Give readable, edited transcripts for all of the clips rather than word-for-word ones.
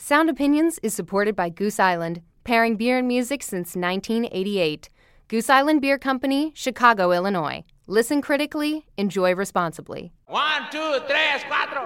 Sound Opinions is supported by Goose Island, pairing beer and music since 1988. Goose Island Beer Company, Chicago, Illinois. Listen critically, enjoy responsibly. 1, 2, 3, 4.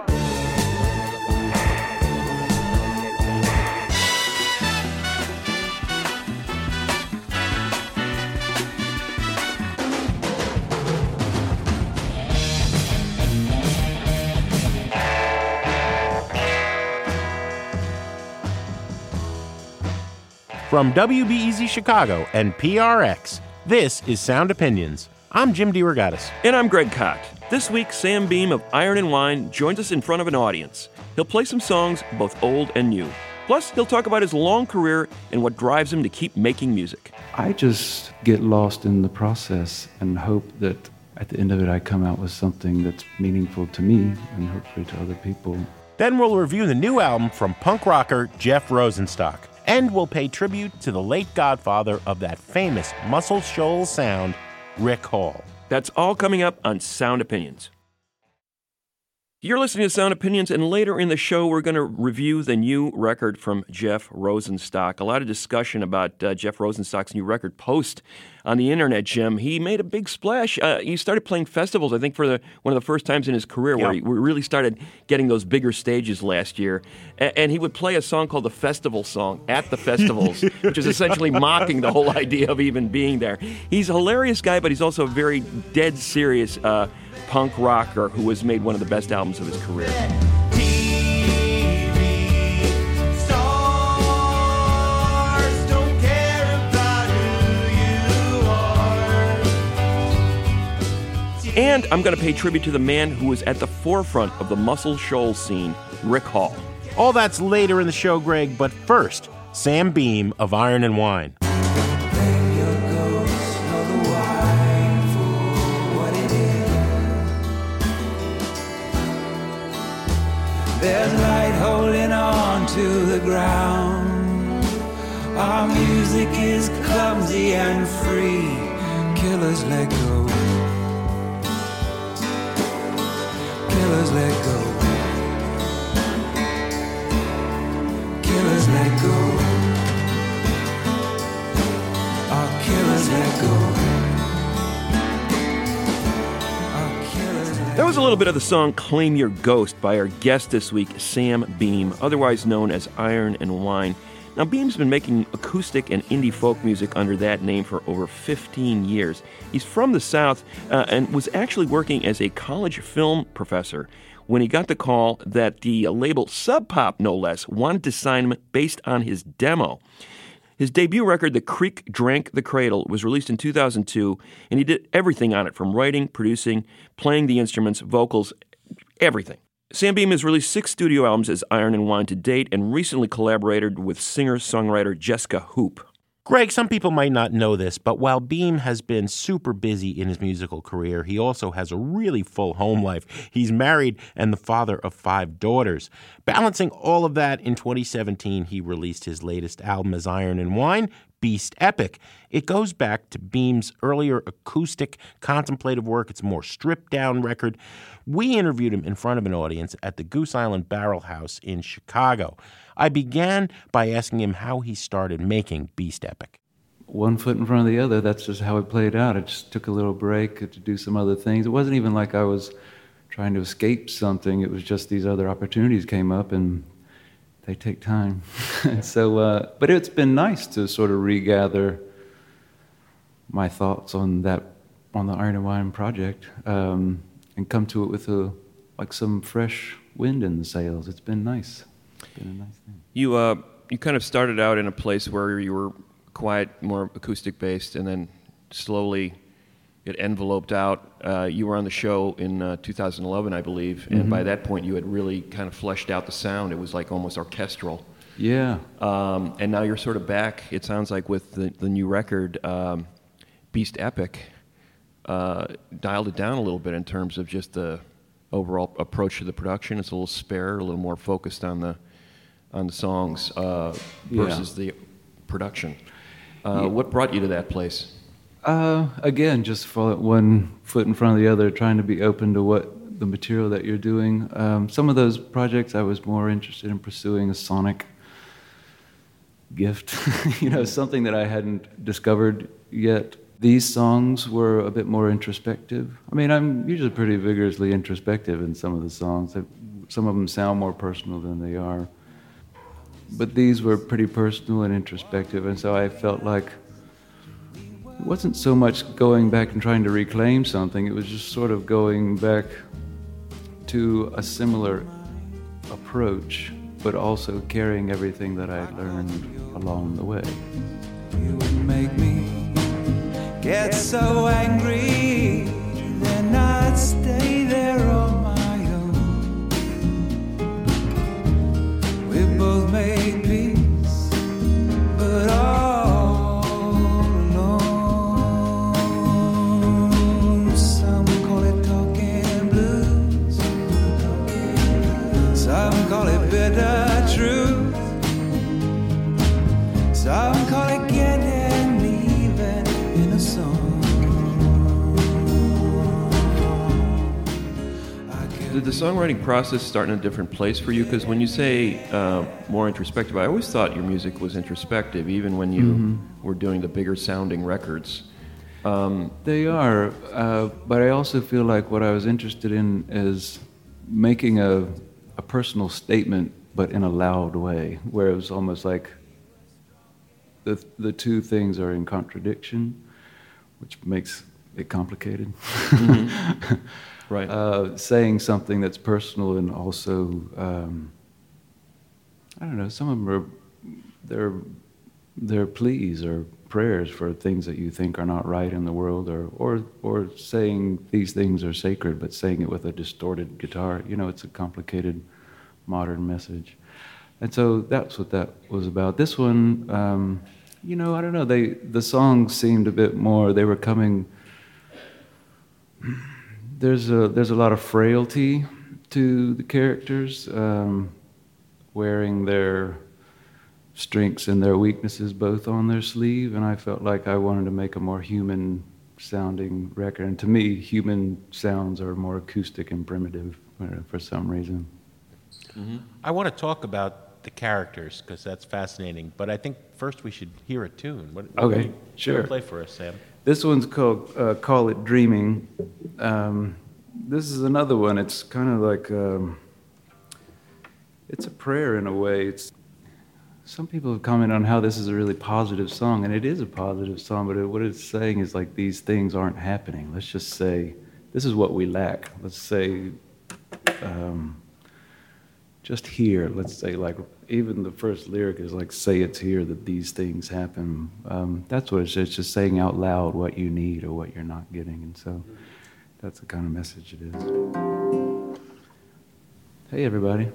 From WBEZ Chicago and PRX, this is Sound Opinions. I'm Jim DeRogatis. And I'm Greg Kot. This week, Sam Beam of Iron and Wine joins us in front of an audience. He'll play some songs, both old and new. Plus, he'll talk about his long career and what drives him to keep making music. I just get lost in the process and hope that at the end of it I come out with something that's meaningful to me and hopefully to other people. Then we'll review the new album from punk rocker Jeff Rosenstock. And we'll pay tribute to the late godfather of that famous Muscle Shoals sound, Rick Hall. That's all coming up on Sound Opinions. You're listening to Sound Opinions, and later in the show, we're going to review the new record from Jeff Rosenstock. A lot of discussion about Jeff Rosenstock's new record post on the internet, Jim. He made a big splash. He started playing festivals, I think, for one of the first times in his career, where he really started getting those bigger stages last year. And he would play a song called the Festival Song at the festivals, which is essentially mocking the whole idea of even being there. He's a hilarious guy, but he's also a very dead serious punk rocker who has made one of the best albums of his career. And I'm going to pay tribute to the man who was at the forefront of the Muscle Shoals scene, Rick Hall. All that's later in the show, Greg, but first, Sam Beam of Iron and Wine. There's light holding on to the ground. Our music is clumsy and free. Killers let go. Killers let go. Killers let go. Our killers let go. That was a little bit of the song Claim Your Ghost by our guest this week, Sam Beam, otherwise known as Iron and Wine. Now, Beam's been making acoustic and indie folk music under that name for over 15 years. He's from the South and was actually working as a college film professor when he got the call that the label Sub Pop, no less, wanted to sign him based on his demo. His debut record, The Creek Drank the Cradle, was released in 2002, and he did everything on it, from writing, producing, playing the instruments, vocals, everything. Sam Beam has released 6 studio albums as Iron and Wine to date and recently collaborated with singer-songwriter Jessica Hoop. Greg, some people might not know this, but while Beam has been super busy in his musical career, he also has a really full home life. He's married and the father of 5 daughters. Balancing all of that, in 2017, he released his latest album as Iron and Wine, Beast Epic. It goes back to Beam's earlier acoustic, contemplative work. It's a more stripped-down record. We interviewed him in front of an audience at the Goose Island Barrel House in Chicago. I began by asking him how he started making Beast Epic. One foot in front of the other, that's just how it played out. I just took a little break to do some other things. It wasn't even like I was trying to escape something. It was just these other opportunities came up, and they take time. So, but it's been nice to sort of regather my thoughts on the Iron and Wine project, and come to it with some fresh wind in the sails. It's been nice. It's been a nice thing. You kind of started out in a place where you were quiet, more acoustic based, and then slowly it enveloped out. You were on the show in 2011, I believe, and by that point you had really kind of fleshed out the sound. It was like almost orchestral. Yeah. And now you're sort of back, it sounds like, with the new record, Beast Epic. Dialed it down a little bit in terms of just the overall approach to the production. It's a little spare, a little more focused on the songs versus the production. What brought you to that place? Again, just one foot in front of the other, trying to be open to what the material that you're doing. Some of those projects I was more interested in pursuing a sonic gift, something that I hadn't discovered yet. These songs were a bit more introspective. I mean, I'm usually pretty vigorously introspective in some of the songs. Some of them sound more personal than they are. But these were pretty personal and introspective, and so I felt like it wasn't so much going back and trying to reclaim something, it was just sort of going back to a similar approach, but also carrying everything that I learned along the way. You would make me get so angry, then I'd stay there on my own. We both made peace, but all alone. Some call it talking blues, some call it bitter truth, some call it getting even in a song. Did the songwriting process start in a different place for you? Because when you say more introspective, I always thought your music was introspective, even when you were doing the bigger sounding records. They are, but I also feel like what I was interested in is making a personal statement, but in a loud way, where it was almost like the two things are in contradiction, which makes it complicated. Mm-hmm. Right. Saying something that's personal and also, I don't know, some of them they're pleas or prayers for things that you think are not right in the world, or saying these things are sacred, but saying it with a distorted guitar. It's a complicated modern message. And so that's what that was about. This one, I don't know, the songs seemed a bit more, they were coming, there's a lot of frailty to the characters, wearing their strengths and their weaknesses both on their sleeve, and I felt like I wanted to make a more human sounding record. And to me, human sounds are more acoustic and primitive for some reason. Mm-hmm. I want to talk about the characters because that's fascinating, but I think first we should hear a tune. Okay, sure. Play for us, Sam. This one's called Call It Dreaming. This is another one. It's kind of like, it's a prayer in a way. Some people have commented on how this is a really positive song, and it is a positive song, but what it's saying is like these things aren't happening. Let's just say, this is what we lack. Let's say, just here, let's say, like, even the first lyric is like, say it's here that these things happen. That's what it's just saying out loud what you need or what you're not getting, and so that's the kind of message it is. Hey, everybody.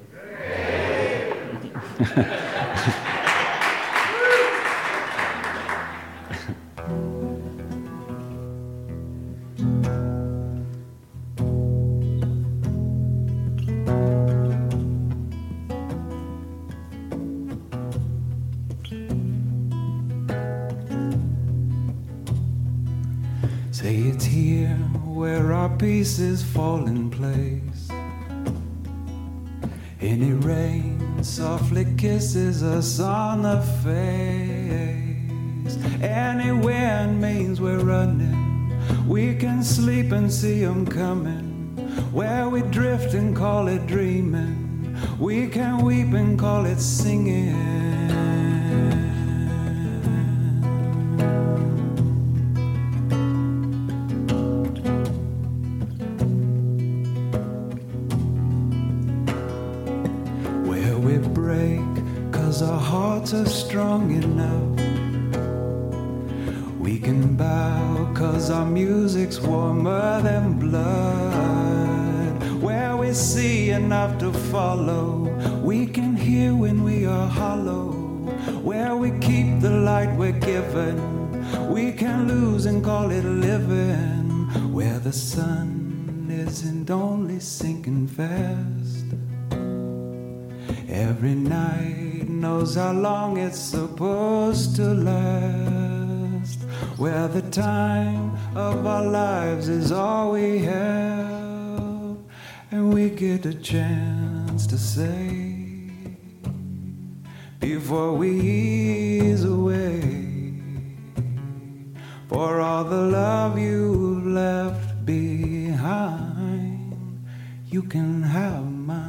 Say it's here where our pieces fall in place. Any rain softly kisses us on the face. Any wind means we're running. We can sleep and see 'em coming. Where we drift and call it dreaming. We can weep and call it singing. Our hearts are strong enough. We can bow 'cause our music's warmer than blood. Where we see enough to follow, we can hear when we are hollow. Where we keep the light we're given, we can lose and call it living. Where the sun isn't only sinking fast. Every night knows how long it's supposed to last. Where the time of our lives is all we have, and we get a chance to say, before we ease away. For all the love you've left behind, you can have mine.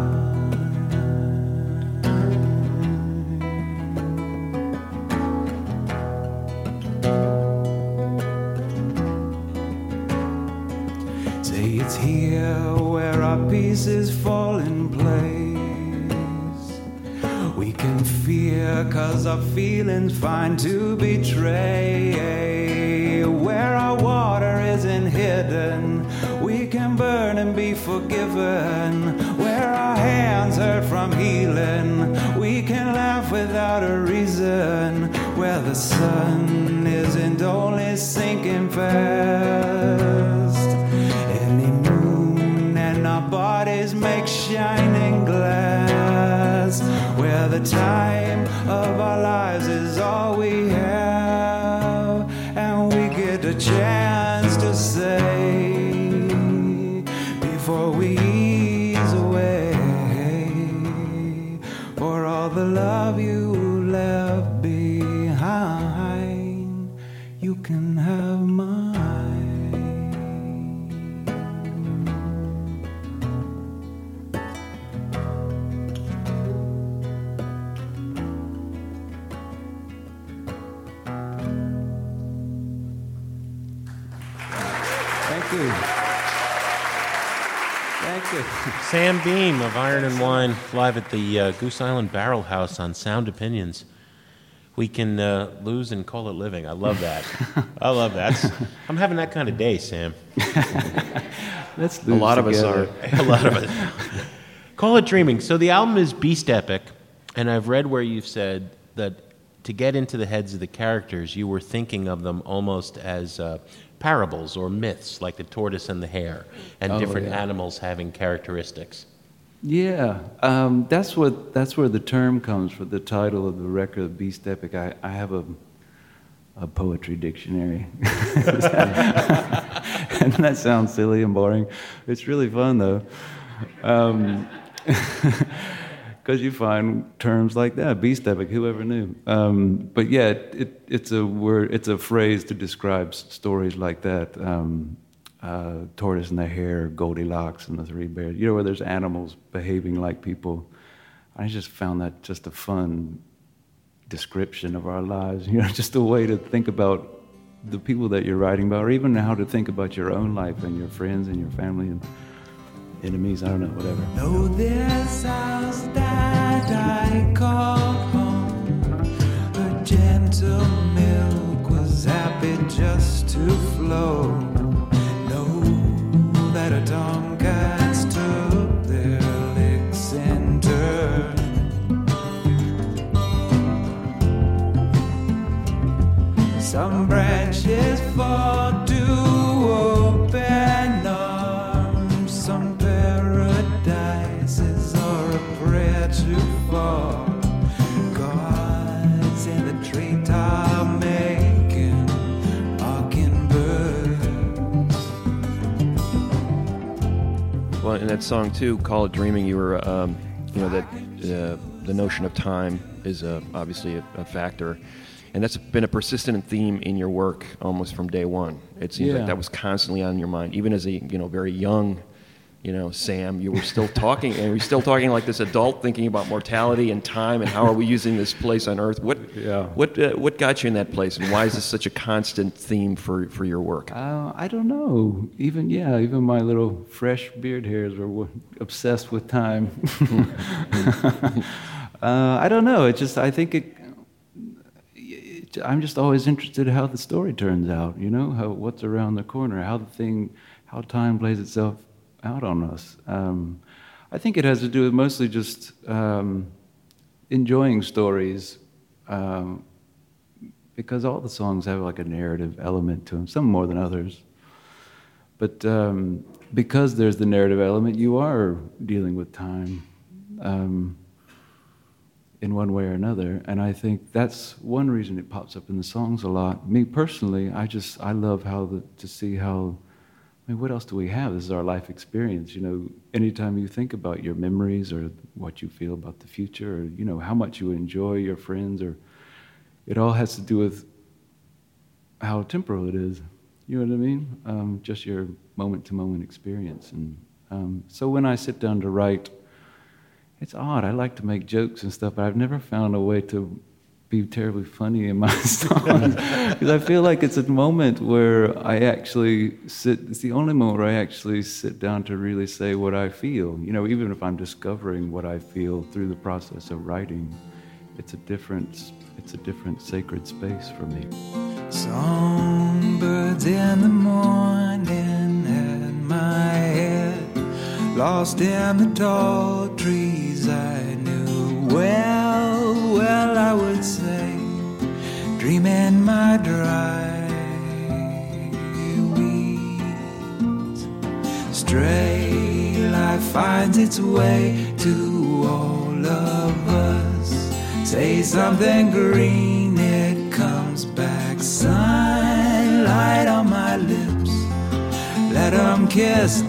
Say it's here where our pieces fall in place. We can fear 'cause our feelings find to betray. Where our water isn't hidden, we can burn and be forgiven. Where our hands hurt from healing, we can laugh without a reason. Where the sun isn't only sinking fast, any moon and our bodies make shining glass. Where the time of our lives is all we have, and we get a chance to say before we ease away. For all the love you left behind, you can have mine. Thank you. Thank you. Sam Beam of Iron and Wine, live at the Goose Island Barrel House on Sound Opinions. We can lose and call it living. I love that. I love that. I'm having that kind of day, Sam. Let's A lot of us are. A lot of us. Call it dreaming. So the album is Beast Epic, and I've read where you've said that to get into the heads of the characters, you were thinking of them almost as parables or myths, like the tortoise and the hare, and different animals having characteristics. Yeah, that's where the term comes for the title of the record, Beast Epic. I have a poetry dictionary, and that sounds silly and boring. It's really fun though, because you find terms like that, Beast Epic. Whoever knew? But yeah, it's a word, it's a phrase to describe stories like that. Tortoise and the hare, Goldilocks and the three bears, where there's animals behaving like people. I just found that just a fun description of our lives, just a way to think about the people that you're writing about, or even how to think about your own life and your friends and your family and enemies, I don't know, whatever. Know this house that I call home, the gentle milk was happy just to flow. That a tomcats took their licks in turn. Some branches fall to open arms, some paradises are a prayer to fall. Gods in the treetop making mockingbirds. Well, in that song too, "Call It Dreaming," you were, that the notion of time is obviously a factor, and that's been a persistent theme in your work almost from day one. It seems like that was constantly on your mind, even as a very young, Sam. You were still talking, and you're still talking like this adult, thinking about mortality and time and how are we using this place on Earth. What got you in that place, and why is this such a constant theme for your work? I don't know. Even my little fresh beard hairs were obsessed with time. I don't know. I'm just always interested in how the story turns out. What's around the corner, how time plays itself out on us. I think it has to do with mostly just enjoying stories, because all the songs have like a narrative element to them, some more than others. But because there's the narrative element, you are dealing with time in one way or another, and I think that's one reason it pops up in the songs a lot. Me personally, I love to see how mean, what else do we have? This is our life experience. Anytime you think about your memories or what you feel about the future, or, how much you enjoy your friends, or it all has to do with how temporal it is. You know what I mean? Just your moment-to-moment experience. And so when I sit down to write, it's odd. I like to make jokes and stuff, but I've never found a way to be terribly funny in my songs, because I feel like it's a moment where I actually sit. It's the only moment where I actually sit down to really say what I feel. Even if I'm discovering what I feel through the process of writing, it's a different sacred space for me. Songbirds in the morning at my head, lost in the tall trees I knew well, I would say, dreaming my dry weeds. Stray life finds its way to all of us. Say something green, it comes back. Sunlight on my lips, let 'em kiss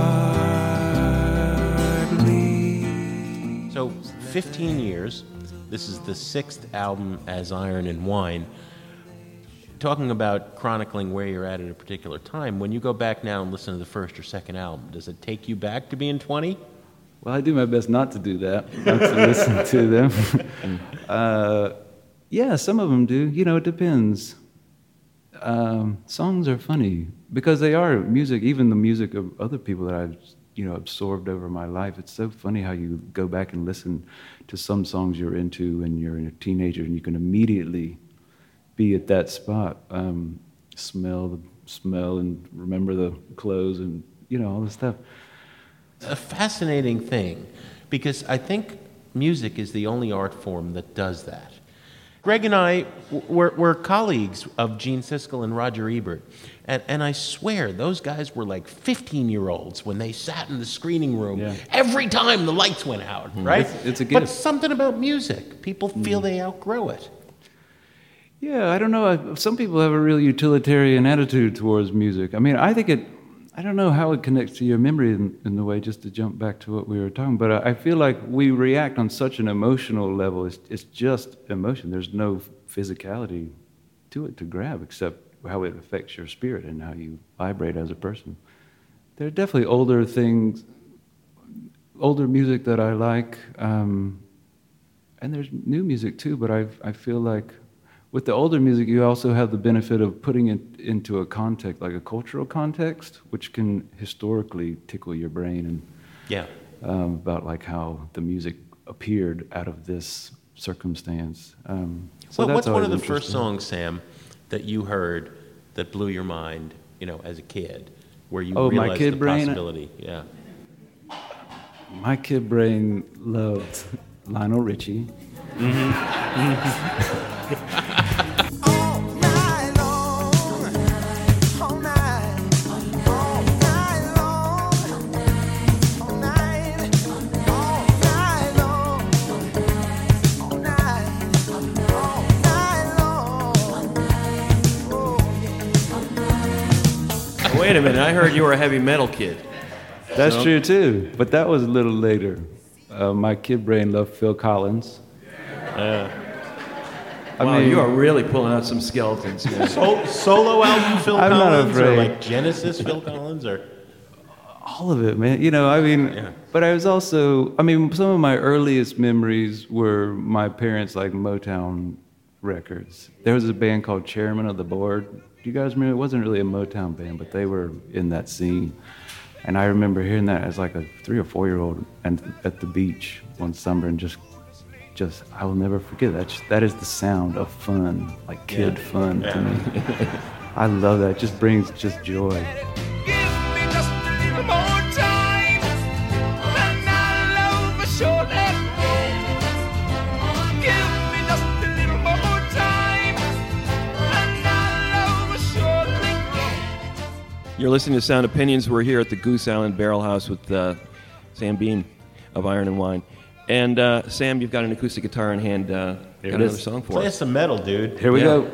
darkly. So 15 years. This is the 6th album as Iron and Wine. Talking about chronicling where you're at a particular time, when you go back now and listen to the first or second album, does it take you back to being 20? Well, I do my best not to do that, not to listen to them. Yeah, some of them do. It depends. Songs are funny because they are music, even the music of other people that I've absorbed over my life. It's so funny how you go back and listen to some songs you're into and you're a teenager and you can immediately be at that spot, smell and remember the clothes and all this stuff. A fascinating thing, because I think music is the only art form that does that. Greg and I were colleagues of Gene Siskel and Roger Ebert, and I swear those guys were like 15-year-olds when they sat in the screening room every time the lights went out, right? It's a gift. But something about music, people feel they outgrow it. Yeah, I don't know. Some people have a real utilitarian attitude towards music. I mean, I don't know how it connects to your memory in the way, just to jump back to what we were talking about. I feel like we react on such an emotional level. It's just emotion. There's no physicality to it to grab, except how it affects your spirit and how you vibrate as a person. There are definitely older music that I like, and there's new music too, but I feel like with the older music, you also have the benefit of putting it into a context, like a cultural context, which can historically tickle your brain and about like how the music appeared out of this circumstance. So what's one of the first songs, Sam, that you heard that blew your mind, as a kid, where you realized the possibility? Yeah. My kid brain loved Lionel Richie. Mm-hmm. Wait a minute, I heard you were a heavy metal kid. That's true too, but that was a little later. My kid brain loved Phil Collins. I mean, you are really pulling out some skeletons. Solo album Phil I'm Collins, not afraid. or like Genesis Phil Collins, or all of it, man. But I was also, some of my earliest memories were my parents' like Motown records. There was a band called Chairman of the Board. Do you guys remember? It wasn't really a Motown band, but they were in that scene. And I remember hearing that as like a 3 or 4-year-old and at the beach one summer, and just I will never forget that. That is the sound of fun, like kid fun to me. I love that. It just brings just joy. You're listening to Sound Opinions. We're here at the Goose Island Barrel House with Sam Beam of Iron and Wine. And Sam, you've got an acoustic guitar in hand. Got another song for us. Play us some metal, dude. Here we go.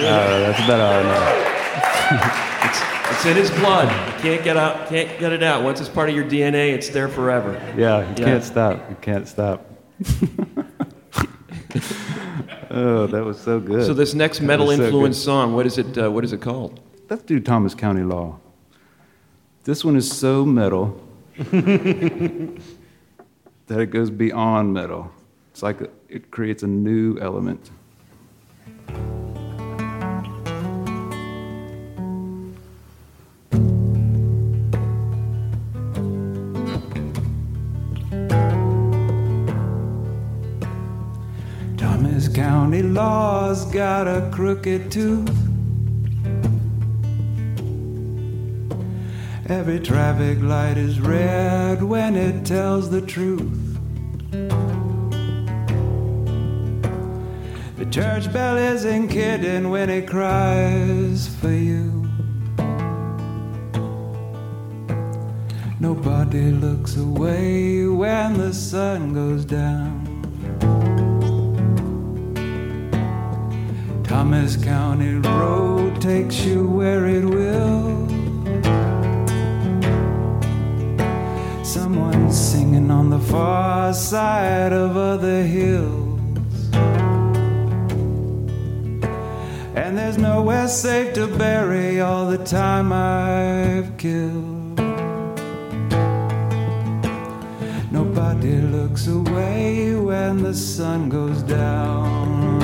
That's about all I know. It's in his blood. You can't get it out. Once it's part of your DNA, it's there forever. Yeah, you can't stop. You can't stop. Oh, that was so good. So this next metal-influenced song, what is it called? Let's do Thomas County Law. This one is so metal that it goes beyond metal. It's like it creates a new element. Thomas County Law's got a crooked tooth. Every traffic light is red when it tells the truth. The church bell isn't kidding when it cries for you. Nobody looks away when the sun goes down. Thomas County Road takes you where it will. Someone's singing on the far side of other hills. And there's nowhere safe to bury all the time I've killed. Nobody looks away when the sun goes down.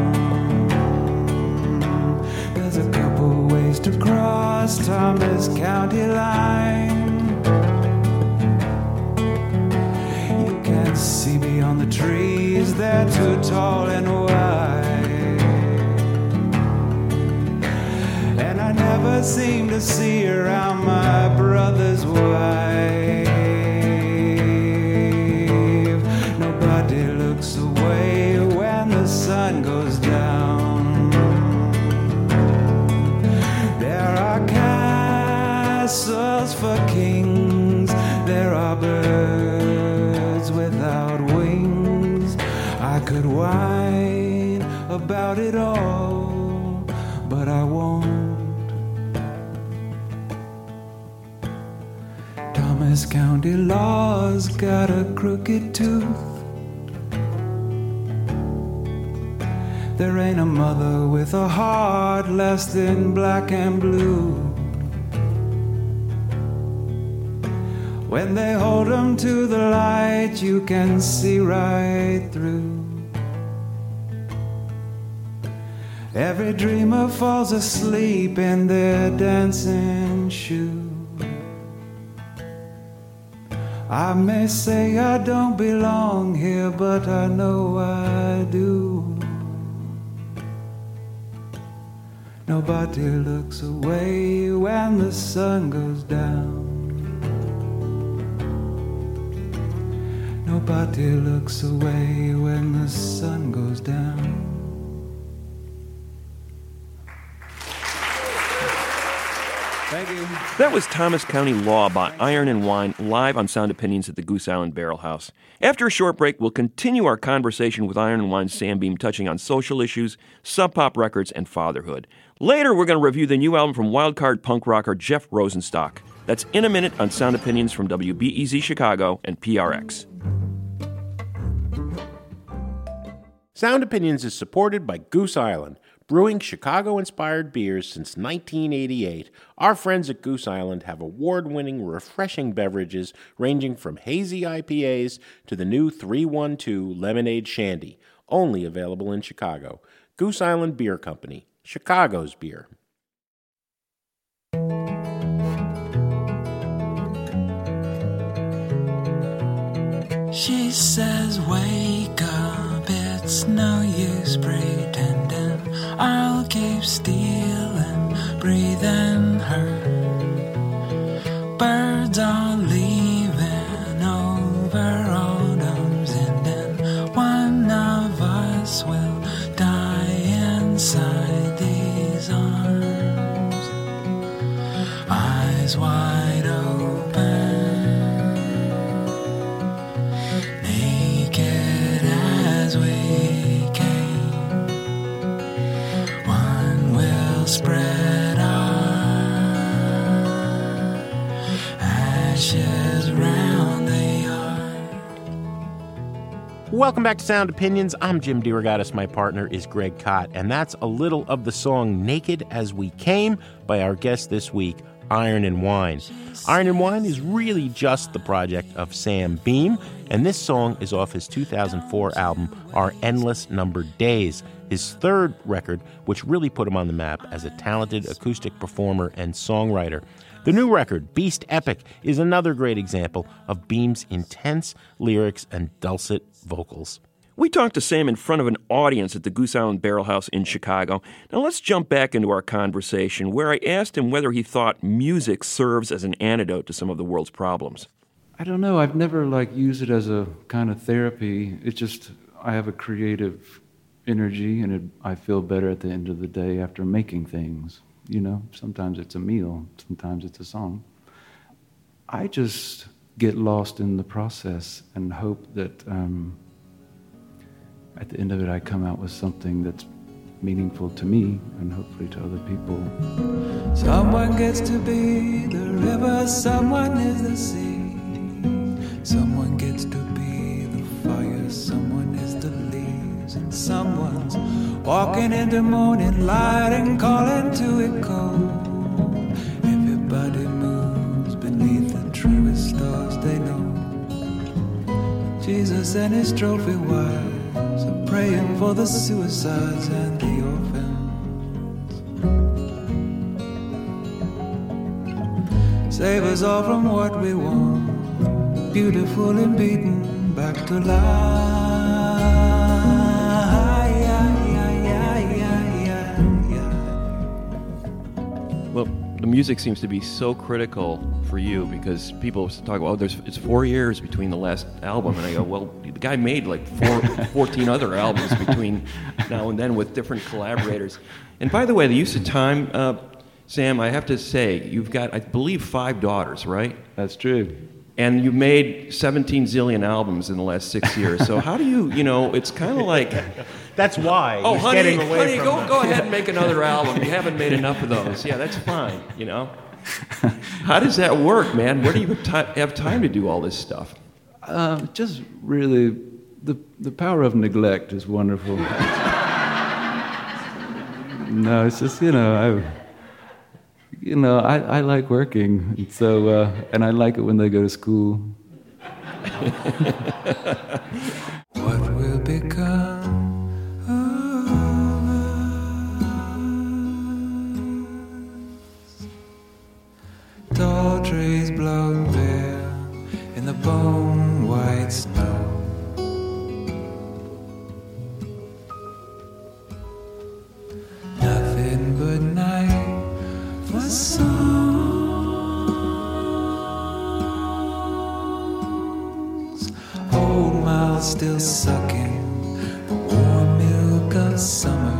There's a couple ways to cross Thomas County line. You can't see beyond the trees, they're too tall and wide. And I never seem to see around my brother's wife. Nobody looks away when the sun goes down. There are castles for kings, there are birds without wings. I could whine about it all, but I won't. Thomas County Law's got a crooked tooth. There ain't a mother with a heart less than black and blue. When they hold 'em to the light, you can see right through. Every dreamer falls asleep in their dancing shoes. I may say I don't belong here, but I know I do. Nobody looks away when the sun goes down. Nobody looks away when the sun goes down. Thank you. That was Thomas County Law by Iron and Wine, live on Sound Opinions at the Goose Island Barrel House. After a short break, we'll continue our conversation with Iron and Wine's Sam Beam, touching on social issues, Sub Pop records, and fatherhood. Later, we're going to review the new album from wildcard punk rocker Jeff Rosenstock. That's in a minute on Sound Opinions from WBEZ Chicago and PRX. Sound Opinions is supported by Goose Island, brewing Chicago-inspired beers since 1988. Our friends at Goose Island have award-winning, refreshing beverages ranging from hazy IPAs to the new 312 Lemonade Shandy, only available in Chicago. Goose Island Beer Company, Chicago's beer. She says, wake up, it's no use pretending. I'll keep stealing, breathing her. Birds are leaving over autumn's ending. One of us will die inside these arms. Eyes wide open, naked as we came. One Welcome back to Sound Opinions. I'm Jim DeRogatis. My partner is Greg Kot, and that's a little of the song Naked as We Came by our guest this week, Iron and Wine. Iron and Wine is really just the project of Sam Beam, and this song is off his 2004 album, Our Endless Numbered Days, his third record, which really put him on the map as a talented acoustic performer and songwriter. The new record, Beast Epic, is another great example of Beam's intense lyrics and dulcet vocals. We talked to Sam in front of an audience at the Goose Island Barrel House in Chicago. Now let's jump back into our conversation where I asked him whether he thought music serves as an antidote to some of the world's problems. I don't know. I've never used it as a kind of therapy. It's just I have a creative energy, and I feel better at the end of the day after making things. You know, sometimes it's a meal, sometimes it's a song. I just get lost in the process and hope that at the end of it I come out with something that's meaningful to me and hopefully to other people. Someone gets to be the river, someone is the sea. Someone gets to be the fire, someone is the leaves. And someone's walking in the morning light and calling to it cold. Everybody moves beneath the truest stars they know. Jesus and his trophy wives are praying for the suicides and the orphans. Save us all from what we want, beautiful and beaten back to life. Well, the music seems to be so critical for you because people talk about, it's 4 years between the last album. And I go, well, the guy made 14 other albums between now and then with different collaborators. And by the way, the use of time, Sam, I have to say, you've got, I believe, 5 daughters, right? That's true. And you made 17 zillion albums in the last 6 years. So how do you, it's kind of like... That's why Oh, he's honey, getting away from go ahead and make another album. You haven't made enough of those. Yeah, that's fine, How does that work, man? Where do you have time to do all this stuff? Just really, the power of neglect is wonderful. No, it's just, I like working, and so, and I like it when they go to school. What will become tall trees blown bare in the bone white snow. Nothing but night for songs. Old mouths still sucking the warm milk of summer.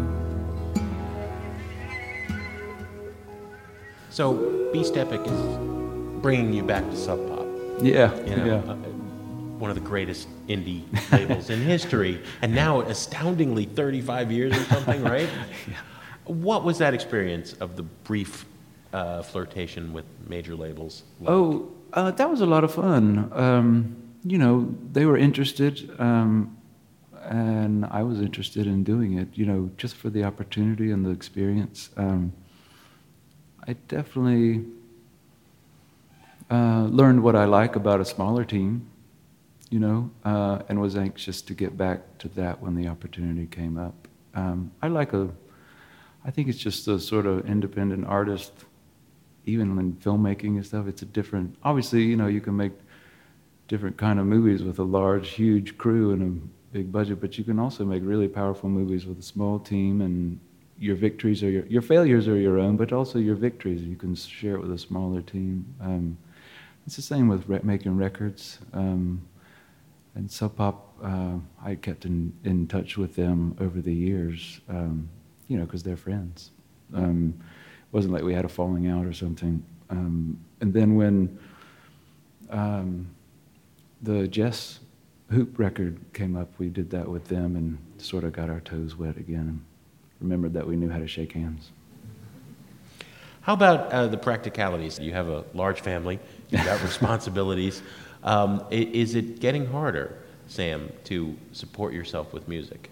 So Beast Epic is bringing you back to Sub Pop. Yeah, One of the greatest indie labels in history, and now astoundingly 35 years or something, right? Yeah. What was that experience of the brief flirtation with major labels like? Oh, that was a lot of fun. They were interested, and I was interested in doing it, just for the opportunity and the experience. I definitely learned what I like about a smaller team, and was anxious to get back to that when the opportunity came up. I think it's just a sort of independent artist, even in filmmaking and stuff, it's a different, obviously, you can make different kind of movies with a large, huge crew and a big budget, but you can also make really powerful movies with a small team, and your victories are your failures are your own, but also your victories. You can share it with a smaller team. It's the same with making records. And Sub Pop, I kept in touch with them over the years, because they're friends. It wasn't like we had a falling out or something. And then when the Jess Hoop record came up, we did that with them and sort of got our toes wet again. Remembered that we knew how to shake hands. How about the practicalities? You have a large family, you've got responsibilities. Is it getting harder Sam, to support yourself with music?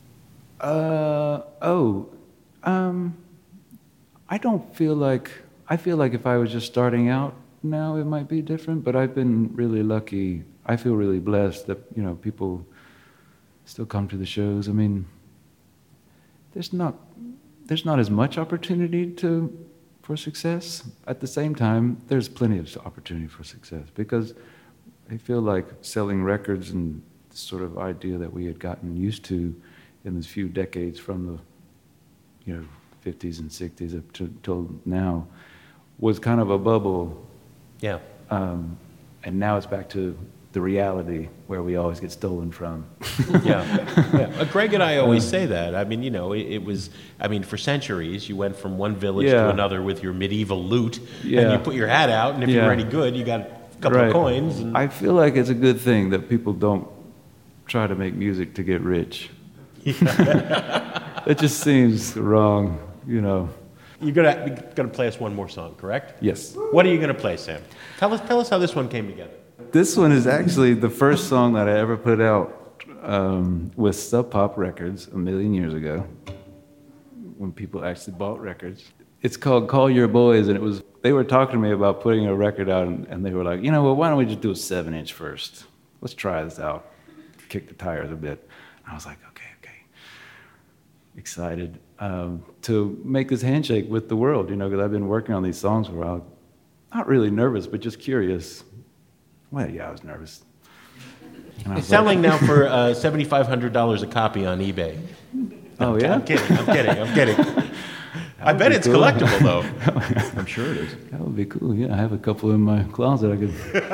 I don't feel like, I feel like if I was just starting out now, it might be different, but I've been really lucky. I feel really blessed that, you know, people still come to the shows. I mean, there's not as much opportunity for success. At the same time, there's plenty of opportunity for success, because I feel like selling records and the sort of idea that we had gotten used to in these few decades from the, you know, 50s and 60s up till now was kind of a bubble. Yeah. And now it's back to the reality where we always get stolen from. Yeah. Greg and I always say that. I mean, you know, it was, I mean, for centuries, you went from one village to another with your medieval lute, and you put your hat out, and if you were any good, you got a couple of coins. And I feel like it's a good thing that people don't try to make music to get rich. It just seems wrong, you know. You're gonna play us one more song, correct? Yes. What are you gonna play, Sam? Tell us how this one came together. This one is actually the first song that I ever put out with Sub Pop Records a million years ago, when people actually bought records. It's called Call Your Boys, and they were talking to me about putting a record out, and they were like, you know what, why don't we just do a 7-inch first? Let's try this out. Kick the tires a bit. And I was like, okay. Excited to make this handshake with the world, you know, because I've been working on these songs for a while. Not really nervous, but just curious. Well, yeah, I was nervous. It's selling now for $7,500 a copy on eBay. Oh, yeah? I'm kidding. I bet it's cool. Collectible, though. I'm sure it is. That would be cool, yeah. I have a couple in my closet I could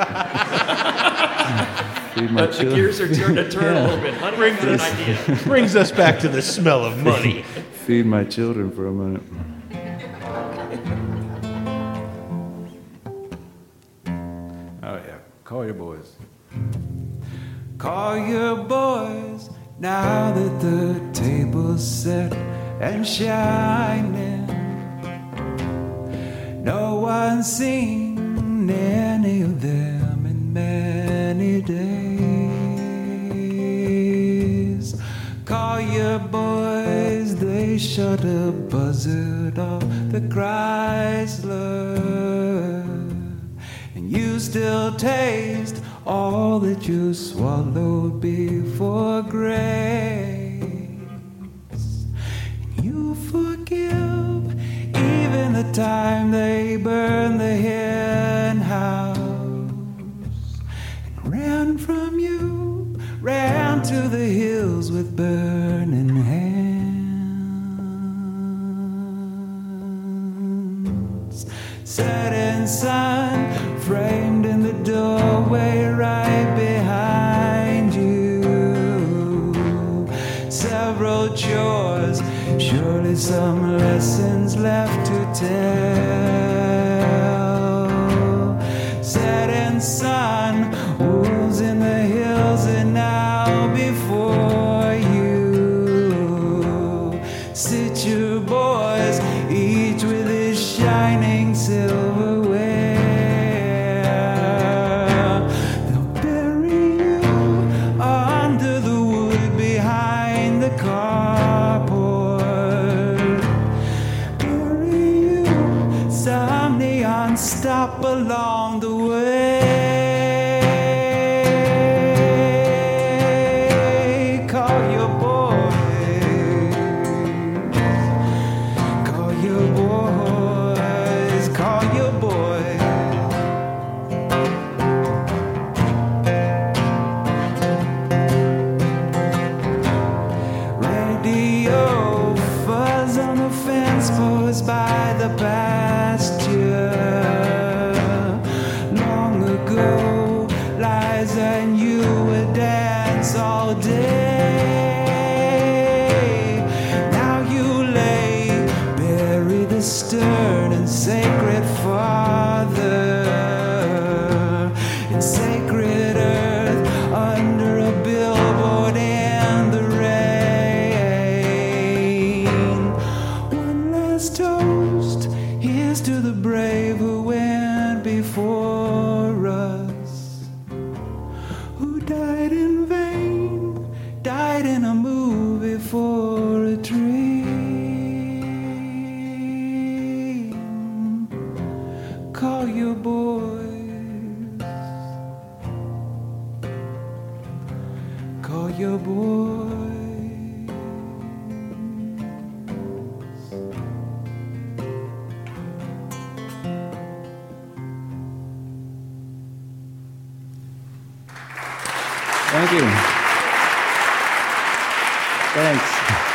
feed my children. The gears are turning a little bit. Brings an idea. Brings us back to the smell of money. Feed my children for a minute. Oh, yeah. Call your boys. Call your boys now that the table's set and shining. No one's seen any of them in many days. Call your boys, they shut a buzzard off the Chrysler, and you still taste all that you swallowed before grace. And you forgive even the time they burned the hen house and ran from you, ran to the hills with burning hands. Setting sun framed in the doorway right behind you. Several chores, surely some lessons left to tell. Setting sun, wolves in the hills and now before you. Sit your boys, each with his shining silverware. They'll bury you under the wood behind the carport. Bury you, some neon stop along the way. Call your boys. Call your boys. Call your boys. Radio fuzz on the fence post by the pasture. Long ago, Liza and you would dance all day. Now you lay, bury the stern and sacred father in sacred earth under a billboard in the rain. One last toast, here's Thank you. Thanks.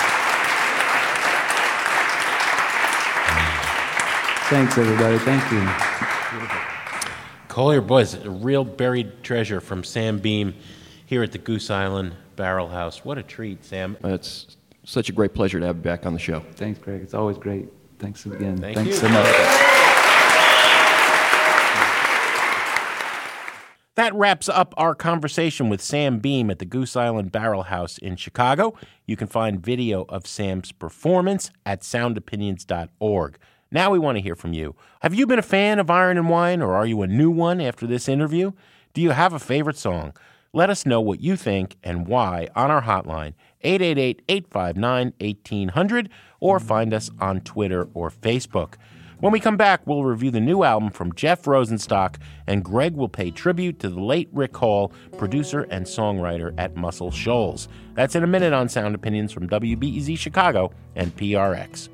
Thanks, everybody. Thank you. Collier Boys, a real buried treasure from Sam Beam here at the Goose Island Barrel House. What a treat, Sam. It's such a great pleasure to have you back on the show. Thanks, Greg. It's always great. Thanks again. Thanks Thanks you. so much. That wraps up our conversation with Sam Beam at the Goose Island Barrel House in Chicago. You can find video of Sam's performance at soundopinions.org. Now we want to hear from you. Have you been a fan of Iron and Wine, or are you a new one after this interview? Do you have a favorite song? Let us know what you think and why on our hotline, 888-859-1800, or find us on Twitter or Facebook. When we come back, we'll review the new album from Jeff Rosenstock, and Greg will pay tribute to the late Rick Hall, producer and songwriter at Muscle Shoals. That's in a minute on Sound Opinions from WBEZ Chicago and PRX.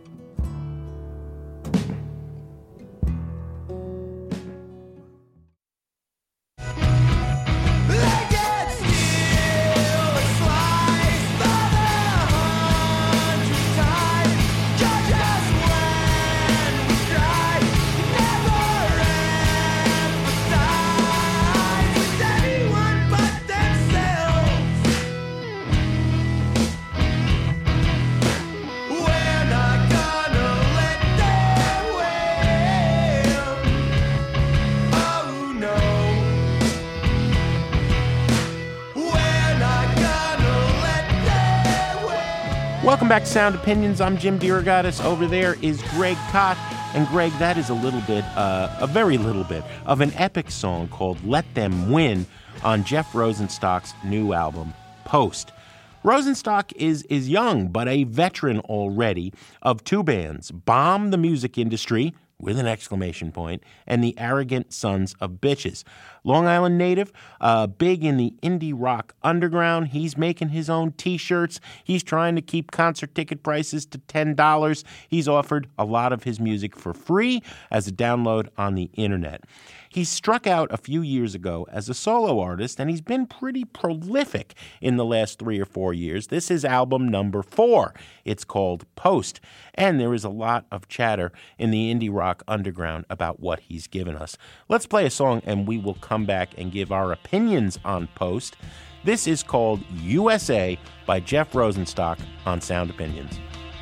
Welcome back to Sound Opinions. I'm Jim DeRogatis. Over there is Greg Kot. And Greg, that is a very little bit, of an epic song called Let Them Win on Jeff Rosenstock's new album, Post. Rosenstock is young, but a veteran already of two bands, Bomb the Music Industry, with an exclamation point, and the Arrogant Sons of Bitches. Long Island native, big in the indie rock underground. He's making his own T-shirts. He's trying to keep concert ticket prices to $10. He's offered a lot of his music for free as a download on the internet. He struck out a few years ago as a solo artist, and he's been pretty prolific in the last 3 or 4 years. This is album number 4. It's called Post, and there is a lot of chatter in the indie rock underground about what he's given us. Let's play a song, and we will come back and give our opinions on Post. This is called USA by Jeff Rosenstock on Sound Opinions.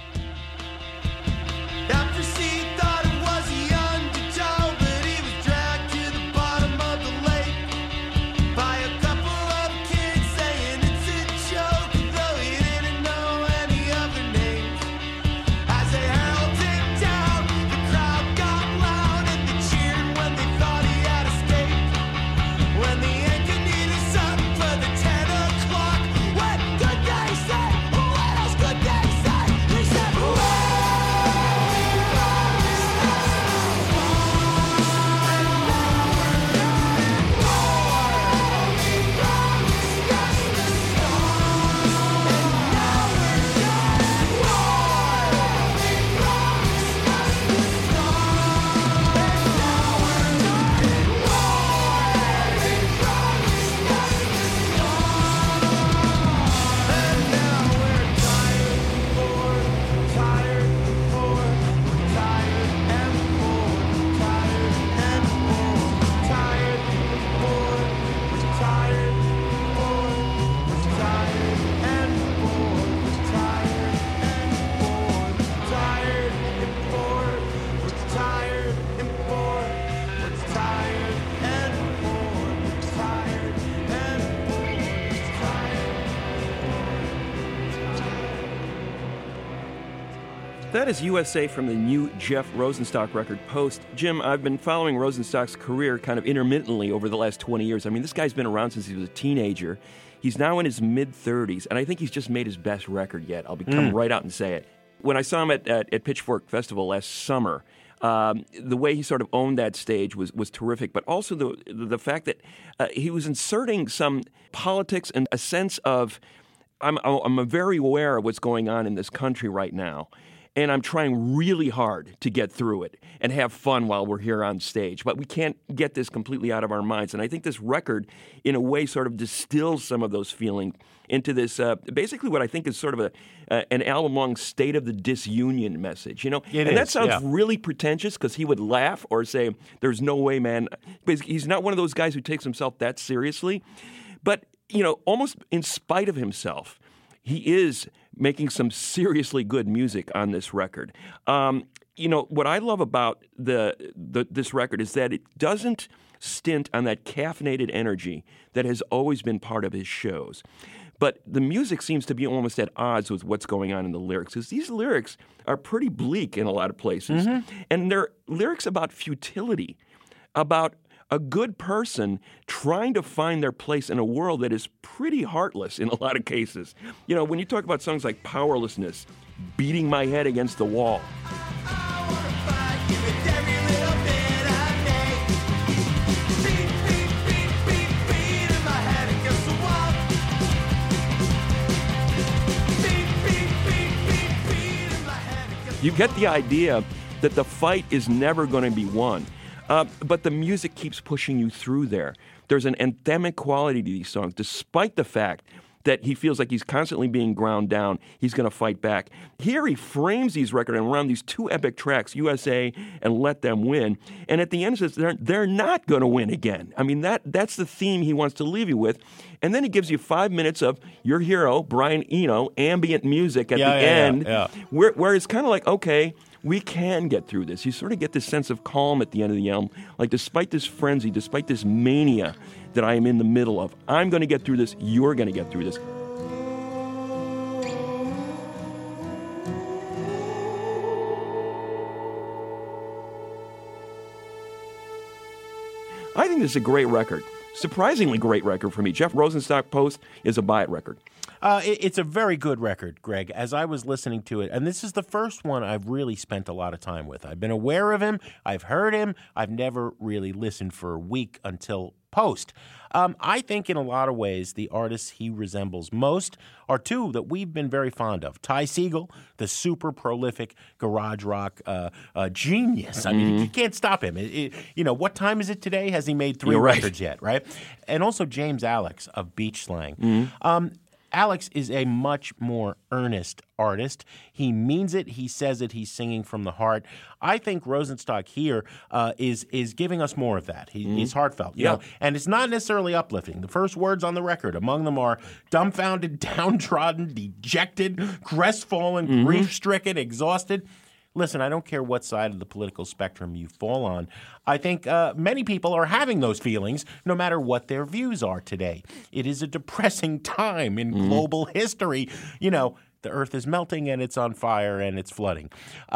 That is USA from the new Jeff Rosenstock record, Post. Jim, I've been following Rosenstock's career kind of intermittently over the last 20 years. I mean, this guy's been around since he was a teenager. He's now in his mid-30s, and I think he's just made his best record yet. I'll come right out and say it. When I saw him at Pitchfork Festival last summer, the way he sort of owned that stage was terrific, but also the fact that he was inserting some politics and a sense of, I'm very aware of what's going on in this country right now. and I'm trying really hard to get through it and have fun while we're here on stage. But we can't get this completely out of our minds. And I think this record, in a way, sort of distills some of those feelings into this, basically what I think is sort of an album-long State of the Disunion message. That sounds really pretentious because he would laugh or say, there's no way, man. But he's not one of those guys who takes himself that seriously. But, almost in spite of himself, he is making some seriously good music on this record. What I love about this record is that it doesn't stint on that caffeinated energy that has always been part of his shows. But the music seems to be almost at odds with what's going on in the lyrics, because these lyrics are pretty bleak in a lot of places. And they're lyrics about futility, about a good person trying to find their place in a world that is pretty heartless in a lot of cases. When you talk about songs like Powerlessness, beating my head against the wall. You get the idea that the fight is never going to be won. But the music keeps pushing you through there. There's an anthemic quality to these songs, despite the fact that he feels like he's constantly being ground down. He's going to fight back. Here he frames these records around these two epic tracks, USA and Let Them Win. And at the end says they're not going to win again. I mean, that's the theme he wants to leave you with. And then he gives you 5 minutes of your hero, Brian Eno, ambient music at the end, where it's kind of like, okay, we can get through this. You sort of get this sense of calm at the end of the album. Like, despite this frenzy, despite this mania that I am in the middle of, I'm going to get through this. You're going to get through this. I think this is a great record. Surprisingly great record for me. Jeff Rosenstock Post is a buy it record. It's a very good record, Greg. As I was listening to it, and this is the first one I've really spent a lot of time with. I've been aware of him. I've heard him. I've never really listened for a week until Post. I think in a lot of ways the artists he resembles most are two that we've been very fond of. Ty Segall, the super prolific garage rock genius. I mean, you can't stop him. What time is it today? Has he made 3 records yet, right? And also James Alex of Beach Slang. Alex is a much more earnest artist. He means it. He says it. He's singing from the heart. I think Rosenstock here is giving us more of that. He's heartfelt. You know? And it's not necessarily uplifting. The first words on the record, among them are dumbfounded, downtrodden, dejected, crestfallen, grief-stricken, exhausted. Listen, I don't care what side of the political spectrum you fall on. I think many people are having those feelings no matter what their views are today. It is a depressing time in global history. The earth is melting and it's on fire and it's flooding.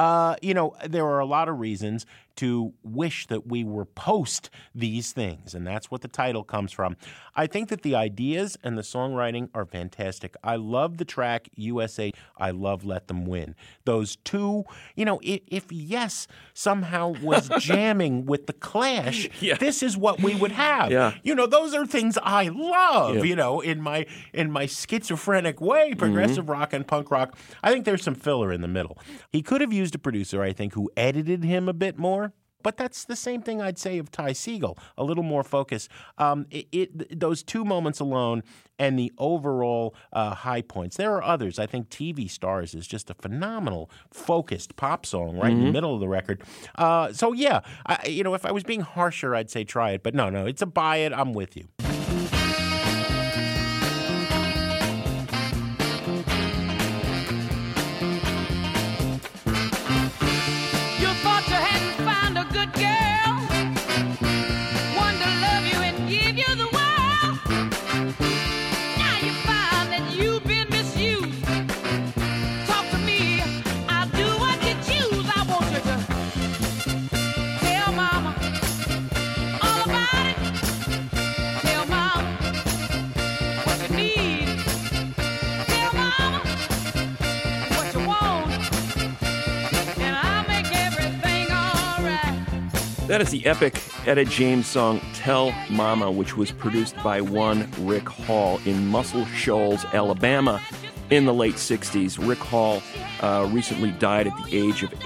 There are a lot of reasons to wish that we were post these things, and that's what the title comes from. I think that the ideas and the songwriting are fantastic. I love the track USA, I love Let Them Win. Those two, if Yes somehow was jamming with The Clash, this is what we would have. Those are things I love, in my schizophrenic way, progressive rock and punk rock. I think there's some filler in the middle. He could have used a producer, I think, who edited him a bit more. But that's the same thing I'd say of Ty Segall, a little more focus. Those 2 moments alone and the overall high points. There are others. I think TV Stars is just a phenomenal, focused pop song right in the middle of the record. If I was being harsher, I'd say try it. But no, it's a buy it. I'm with you. That is the epic Etta James song, Tell Mama, which was produced by one Rick Hall in Muscle Shoals, Alabama. in the late 60s. Rick Hall recently died at the age of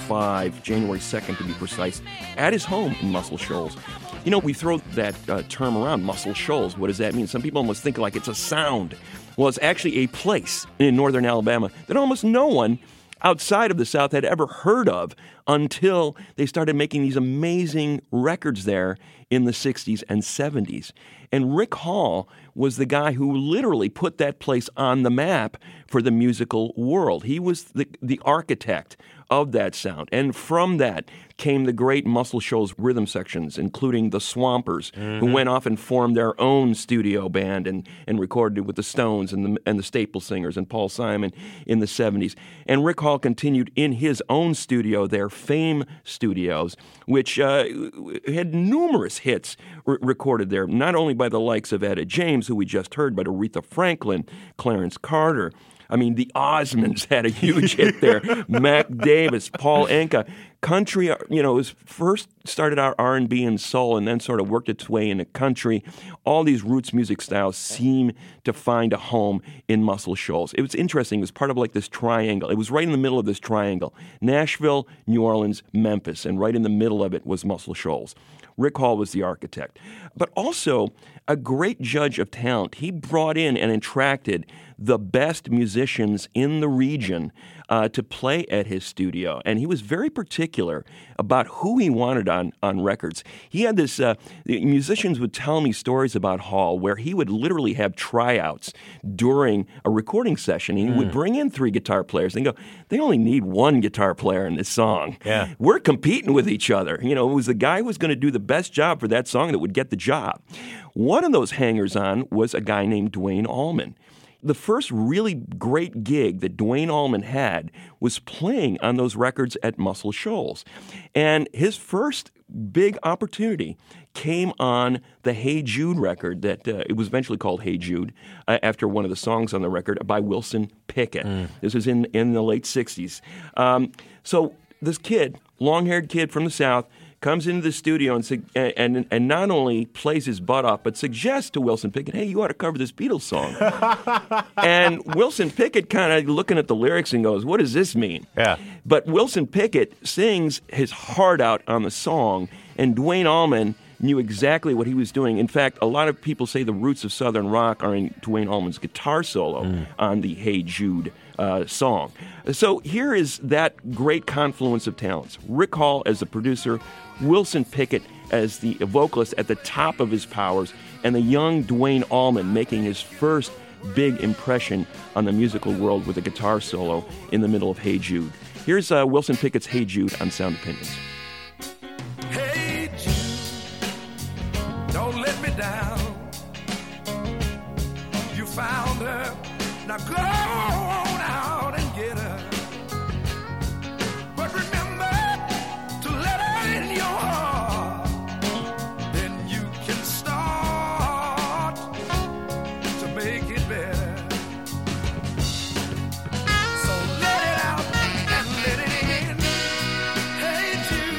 85, January 2nd to be precise, at his home in Muscle Shoals. You know, we throw that term around, Muscle Shoals. What does that mean? Some people almost think like it's a sound. Well, it's actually a place in northern Alabama that almost no one outside of the South had ever heard of until they started making these amazing records there in the 60s and 70s. And Rick Hall was the guy who literally put that place on the map for the musical world. He was the architect of that sound. And from that came the great Muscle Shoals rhythm sections, including the Swampers, who went off and formed their own studio band and recorded it with the Stones and the Staple Singers and Paul Simon in the 70s. And Rick Hall continued in his own studio, their Fame Studios, which had numerous hits recorded there, not only by the likes of Etta James, who we just heard, but Aretha Franklin, Clarence Carter. I mean, the Osmonds had a huge hit there. Mac Davis, Paul Anka. Country, you know, was first started out R&B and soul and then sort of worked its way into country. All these roots music styles seem to find a home in Muscle Shoals. It was interesting. It was part of like this triangle. It was right in the middle of this triangle. Nashville, New Orleans, Memphis, and right in the middle of it was Muscle Shoals. Rick Hall was the architect, but also a great judge of talent. He brought in and attracted the best musicians in the region to play at his studio, and he was very particular about who he wanted on records. He had this, musicians would tell me stories about Hall where he would literally have tryouts during a recording session. He would bring in 3 guitar players and go, they only need 1 guitar player in this song. Yeah. We're competing with each other. You know, it was the guy who was going to do the best job for that song that would get the job. One of those hangers-on was a guy named Duane Allman. The first really great gig that Duane Allman had was playing on those records at Muscle Shoals. And his first big opportunity came on the Hey Jude record that it was eventually called Hey Jude after one of the songs on the record by Wilson Pickett. This was in the late 60s. So this kid, long-haired kid from the South, comes into the studio and not only plays his butt off, but suggests to Wilson Pickett, hey, you ought to cover this Beatles song. And Wilson Pickett kind of looking at the lyrics and goes, what does this mean? Yeah. But Wilson Pickett sings his heart out on the song, and Duane Allman knew exactly what he was doing. In fact, a lot of people say the roots of Southern rock are in Duane Allman's guitar solo on the Hey Jude song. So here is that great confluence of talents. Rick Hall as the producer, Wilson Pickett as the vocalist at the top of his powers, and the young Duane Allman making his first big impression on the musical world with a guitar solo in the middle of Hey Jude. Here's Wilson Pickett's Hey Jude on Sound Opinions. Hey Jude, don't let me down. You found her, now go on out and get her. But remember to let her in your heart, then you can start to make it better. So let it out and let it in. Hey Jude.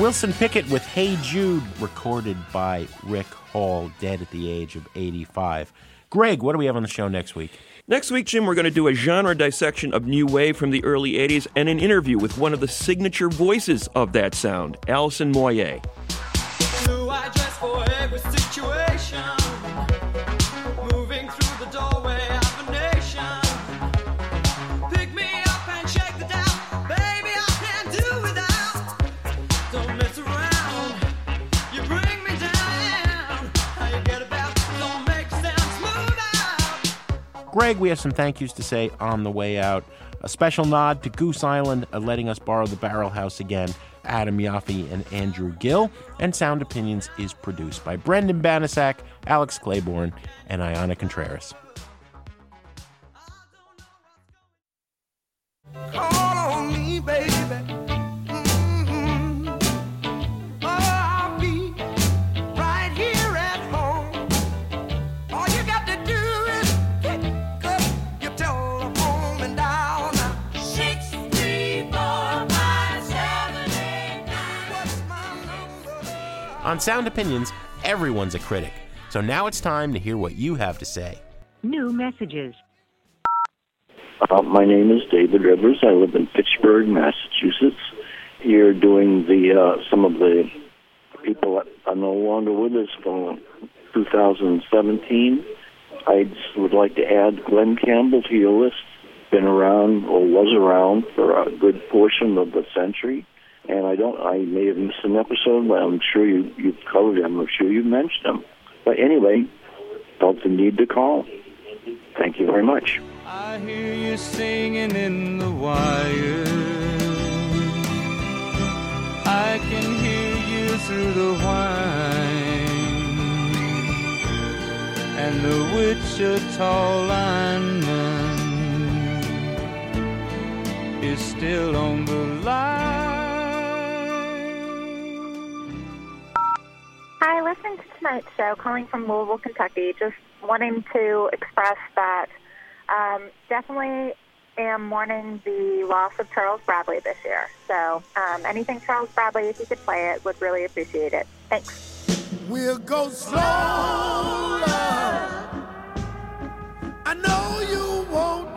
Wilson Pickett with Hey Jude, recorded by Rick Hall, dead at the age of 85. Greg, what do we have on the show next week? Next week, Jim, we're going to do a genre dissection of new wave from the early 80s and an interview with one of the signature voices of that sound, Alison Moyet. Blue I dress for every situation, moving through the doorway of a nation. Pick me up and shake the doubt, baby, I can't do without. Don't mess around, you bring me down. How you get about, don't make sound smooth out. Greg, we have some thank yous to say on the way out. A special nod to Goose Island letting us borrow the Barrel House again, Adam Yaffe and Andrew Gill. And Sound Opinions is produced by Brendan Banasak, Alex Claiborne, and Ayanna Contreras. Call on me, baby. Oh, I'll be right here at home. All you got to do is pick up your telephone and dial now. 6345789. What's my number? On Sound Opinions, everyone's a critic. So now it's time to hear what you have to say. New messages. My name is David Rivers. I live in Fitchburg, Massachusetts. Here doing some of the people that are no longer with us from 2017. I just would like to add Glenn Campbell to your list. Been around or was around for a good portion of the century. And I may have missed an episode, but I'm sure you've covered him. I'm sure you mentioned him. But anyway, felt the need to call. Thank you very much. I hear you singing in the wire. I can hear you through the whine. And the Wichita lineman is still on the line. Hi, listening to tonight's show, calling from Louisville, Kentucky. Just wanting to express that definitely am mourning the loss of Charles Bradley this year. So anything Charles Bradley, if you could play it, would really appreciate it. Thanks. We'll go slow, love. I know you want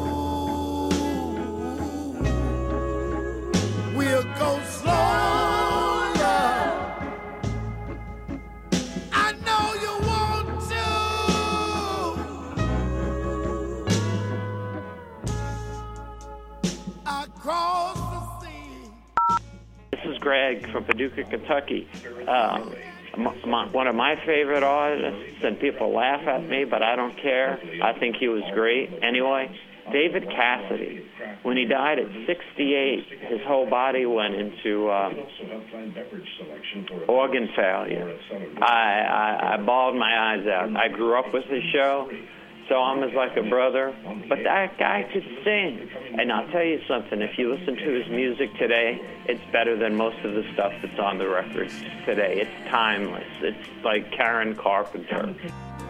to. We'll go slow, love. I know you want to. Across the sea. This is Greg from Paducah, Kentucky. One of my favorite artists, and people laugh at me, but I don't care. I think he was great. Anyway, David Cassidy. When he died at 68, his whole body went into organ failure. I bawled my eyes out. I grew up with his show, saw him as like a brother, but that guy could sing. And I'll tell you something, if you listen to his music today, it's better than most of the stuff that's on the records today. It's timeless. It's like Karen Carpenter. You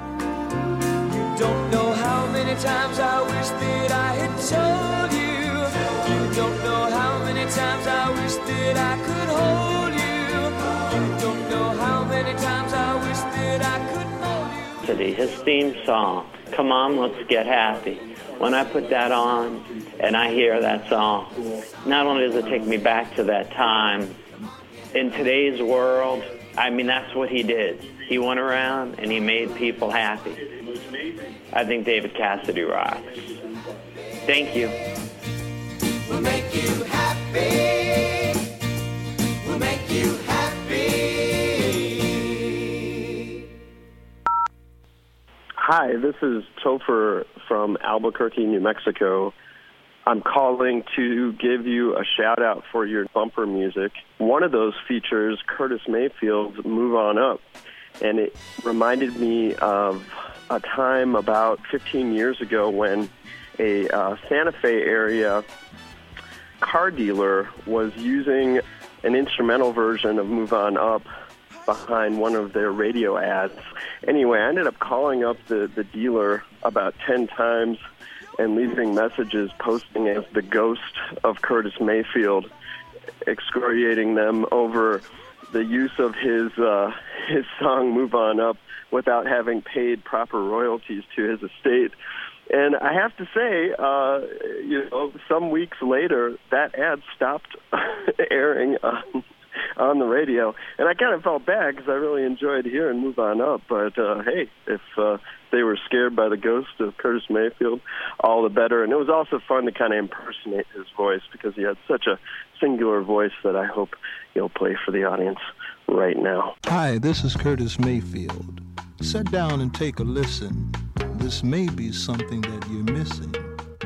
don't know how many times I wish that I had told you. You don't know how many times I wish that I could hold you. You don't know how many times I wish that I could hold you. His theme song, Come On, Let's Get Happy. When I put that on and I hear that song, not only does it take me back to that time, in today's world, I mean, that's what he did. He went around and he made people happy. I think David Cassidy rocks. Thank you. We'll make you happy. We'll make you happy. Hi, this is Topher from Albuquerque, New Mexico. I'm calling to give you a shout-out for your bumper music. One of those features Curtis Mayfield's Move On Up, and it reminded me of a time about 15 years ago when a Santa Fe area car dealer was using an instrumental version of Move On Up behind one of their radio ads. Anyway, I ended up calling up the dealer about 10 times and leaving messages posting as the ghost of Curtis Mayfield. excoriating them over the use of his song "Move On Up" without having paid proper royalties to his estate. And I have to say, some weeks later, that ad stopped airing on the radio, and I kind of felt bad because I really enjoyed hearing "Move On Up." But hey, if they were scared by the ghost of Curtis Mayfield, all the better. And it was also fun to kind of impersonate his voice because he had such a singular voice that I hope you'll play for the audience right now. Hi, this is Curtis Mayfield. Sit down and take a listen. This may be something that you're missing.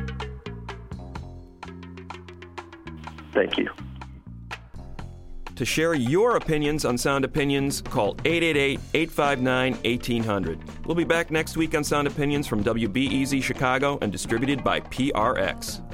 Thank you. To share your opinions on Sound Opinions, call 888-859-1800. We'll be back next week on Sound Opinions from WBEZ Chicago and distributed by PRX.